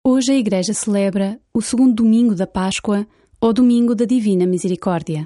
Hoje a Igreja celebra o segundo domingo da Páscoa ou domingo da Divina Misericórdia.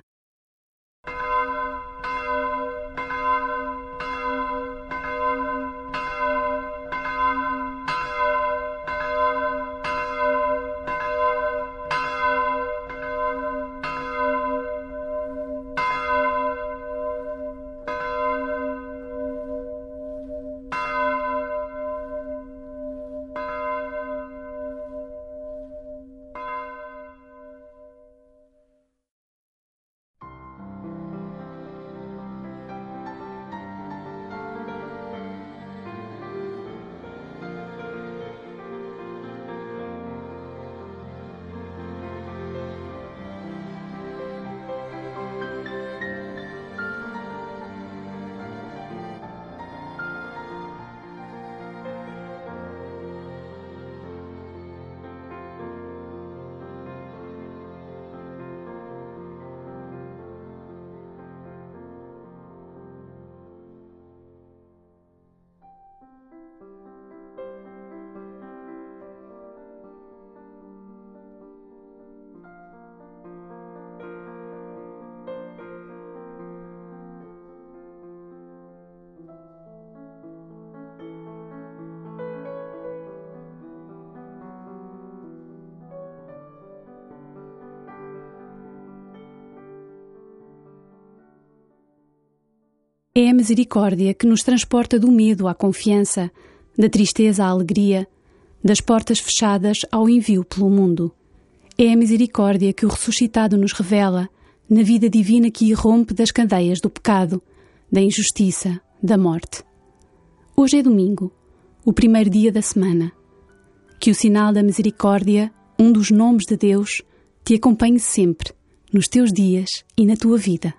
É a misericórdia que nos transporta do medo à confiança, da tristeza à alegria, das portas fechadas ao envio pelo mundo. É a misericórdia que o ressuscitado nos revela, na vida divina que irrompe das cadeias do pecado, da injustiça, da morte. Hoje é domingo, o primeiro dia da semana. Que o sinal da misericórdia, um dos nomes de Deus, te acompanhe sempre, nos teus dias e na tua vida.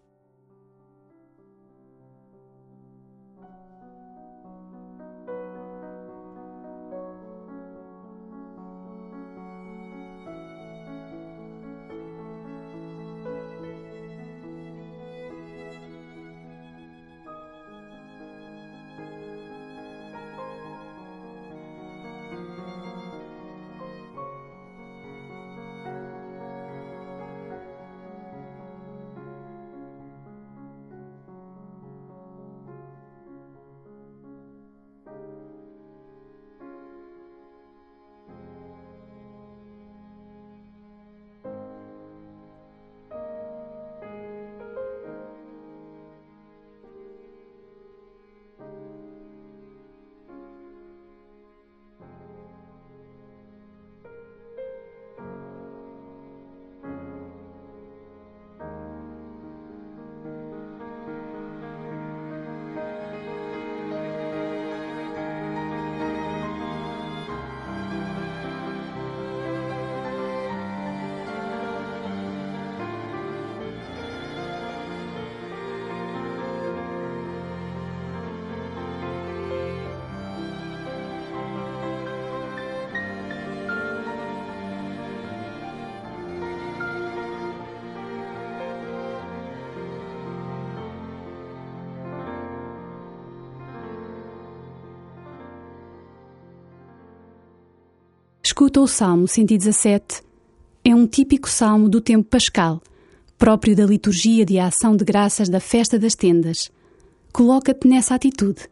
Escuta o Salmo 117. É um típico salmo do tempo pascal, próprio da liturgia de ação de graças da festa das tendas. Coloca-te nessa atitude.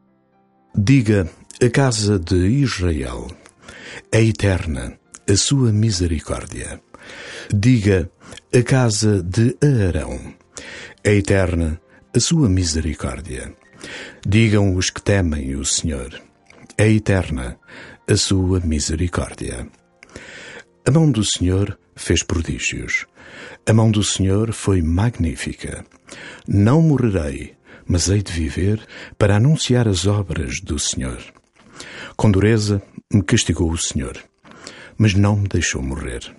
Diga a casa de Israel: é eterna a sua misericórdia. Diga a casa de Arão: é eterna a sua misericórdia. Digam os que temem o Senhor: é eterna a sua misericórdia. A mão do Senhor fez prodígios. A mão do Senhor foi magnífica. Não morrerei, mas hei de viver para anunciar as obras do Senhor. Com dureza me castigou o Senhor, mas não me deixou morrer.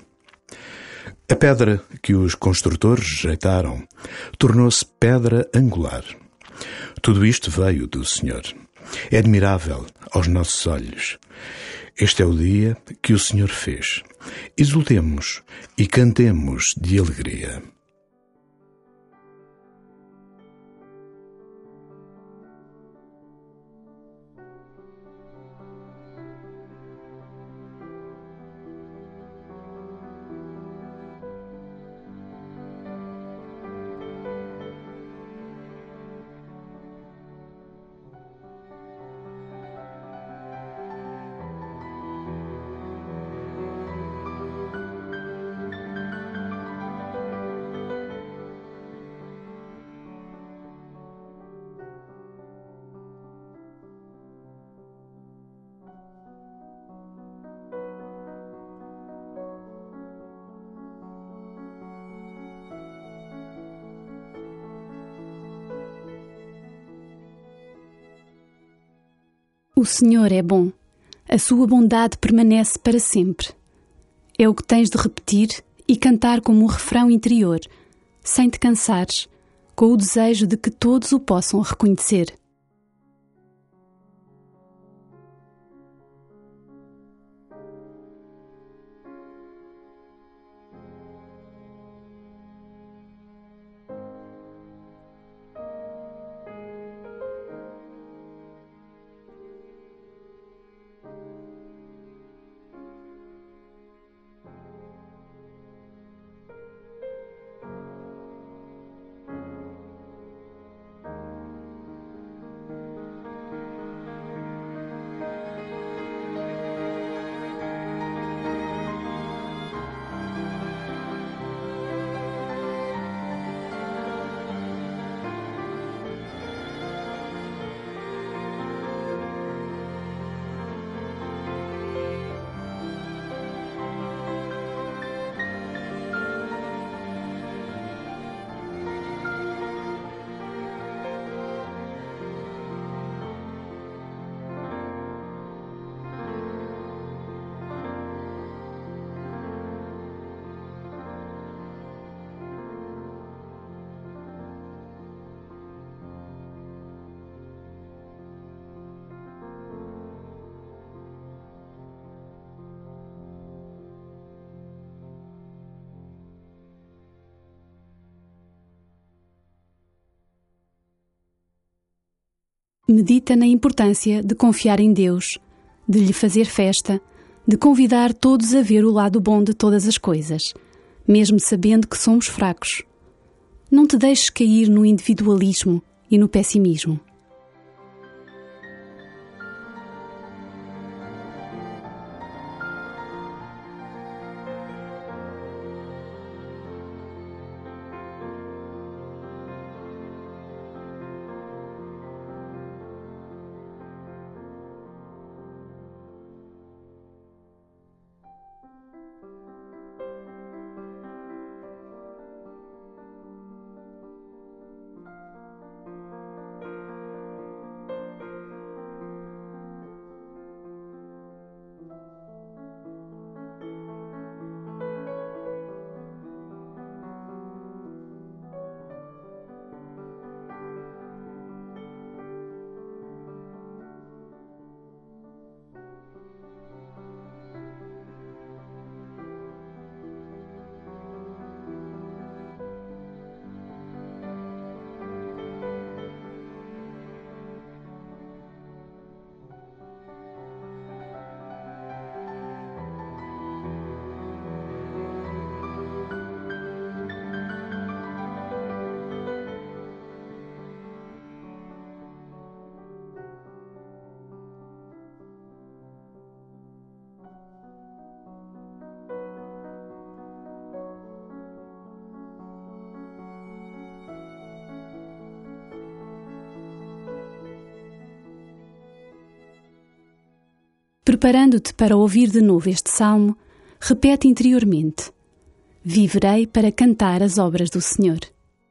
A pedra que os construtores rejeitaram tornou-se pedra angular. Tudo isto veio do Senhor. É admirável aos nossos olhos. Este é o dia que o Senhor fez. Exultemos e cantemos de alegria. O Senhor é bom. A sua bondade permanece para sempre. É o que tens de repetir e cantar como um refrão interior, sem te cansares, com o desejo de que todos o possam reconhecer. Medita na importância de confiar em Deus, de lhe fazer festa, de convidar todos a ver o lado bom de todas as coisas, mesmo sabendo que somos fracos. Não te deixes cair no individualismo e no pessimismo. Preparando-te para ouvir de novo este salmo, repete interiormente: viverei para cantar as obras do Senhor.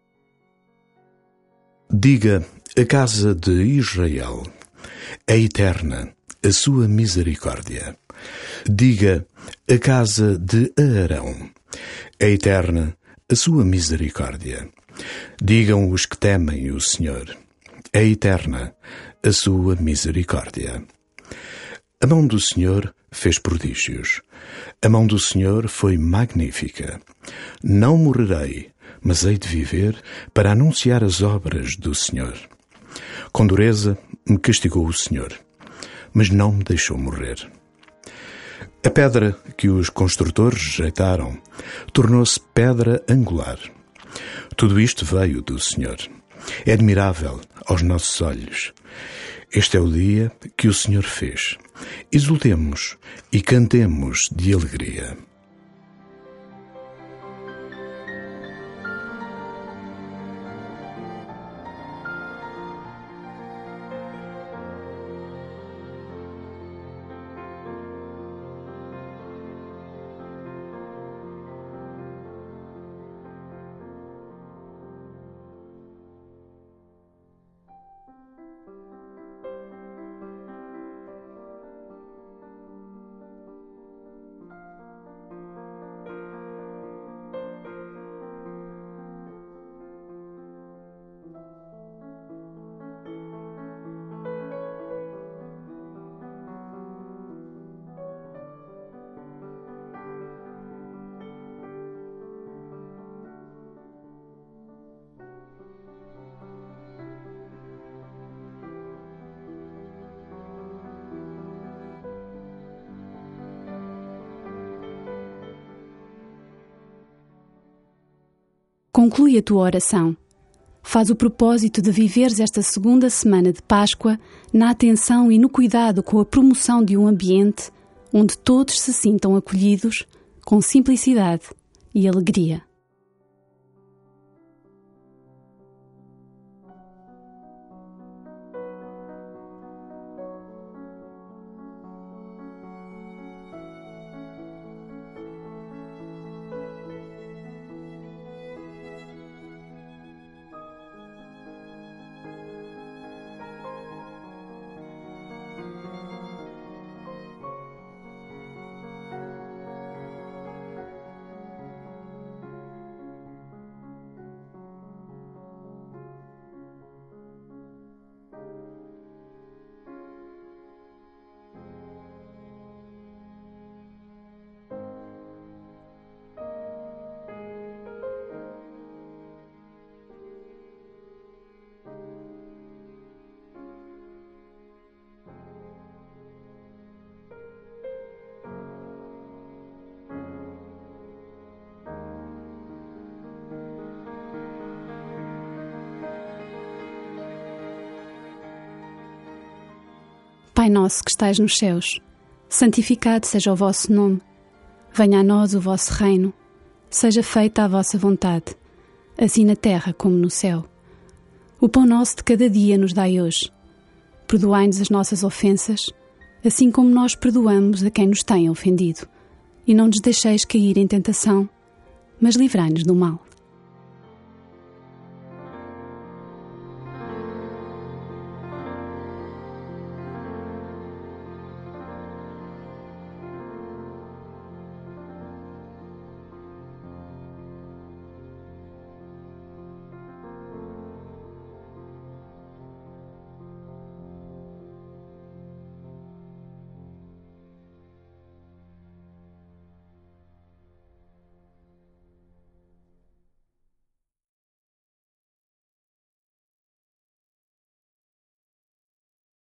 Diga a casa de Israel: é eterna a sua misericórdia. Diga a casa de Arão: é eterna a sua misericórdia. Digam os que temem o Senhor: é eterna a sua misericórdia. A mão do Senhor fez prodígios. A mão do Senhor foi magnífica. Não morrerei, mas hei de viver para anunciar as obras do Senhor. Com dureza me castigou o Senhor, mas não me deixou morrer. A pedra que os construtores rejeitaram tornou-se pedra angular. Tudo isto veio do Senhor. É admirável aos nossos olhos. Este é o dia que o Senhor fez. Exultemos e cantemos de alegria. Conclui a tua oração. Faz o propósito de viveres esta segunda semana de Páscoa na atenção e no cuidado com a promoção de um ambiente onde todos se sintam acolhidos, com simplicidade e alegria. Pai nosso que estais nos céus, santificado seja o vosso nome. Venha a nós o vosso reino. Seja feita a vossa vontade, assim na terra como no céu. O pão nosso de cada dia nos dai hoje. Perdoai-nos as nossas ofensas, assim como nós perdoamos a quem nos tem ofendido. E não nos deixeis cair em tentação, mas livrai-nos do mal.